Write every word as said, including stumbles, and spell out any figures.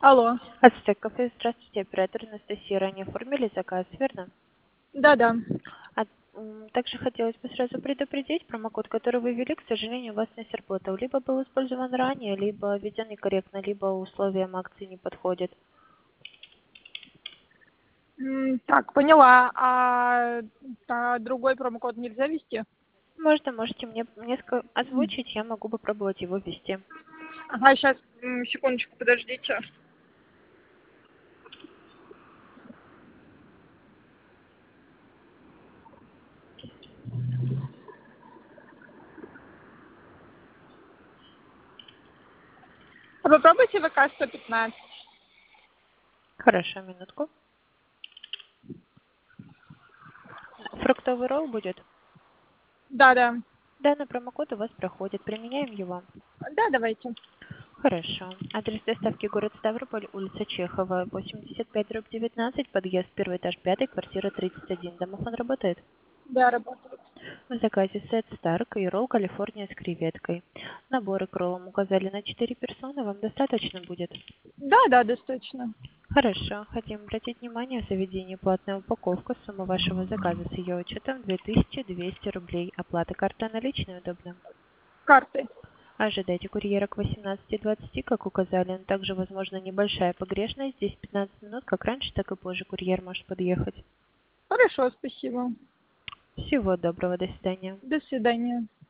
Алло. Ацтек кафе, здравствуйте, оператор Анастасия. Ранее оформили заказ, верно? Да-да. А, м, также хотелось бы сразу предупредить, промокод, который вы ввели, к сожалению, у вас не сработал. Либо был использован ранее, либо введен некорректно, либо условиям акции не подходит. М, Так, поняла. А, а другой промокод нельзя ввести? Можно, можете мне несколько озвучить, я могу попробовать его ввести. Ага, сейчас, секундочку, подождите. А попробуйте вэ ка сто пятнадцать. Хорошо, минутку. Фруктовый ролл будет? Да-да. Данный промокод у вас проходит. Применяем его. Да, давайте. Хорошо. Адрес доставки город Ставрополь, улица Чехова, восемьдесят пять дробь девятнадцать, подъезд первый этаж пятый, квартира тридцать один. Домофон работает? Да, работает. В заказе сет Старк и ролл Калифорния с креветкой. Наборы к роллам указали на четыре персоны, вам достаточно будет? Да, да, достаточно. Хорошо. Хотим обратить внимание, в заведении платная упаковка, сумма вашего заказа с ее учетом две тысячи двести рублей. Оплата картой наличной удобно. Карты. Ожидайте курьера к восемнадцати двадцати, как указали. Также возможна небольшая погрешность, десять-пятнадцать минут, как раньше, так и позже курьер может подъехать. Хорошо, спасибо. Всего доброго, до свидания. До свидания.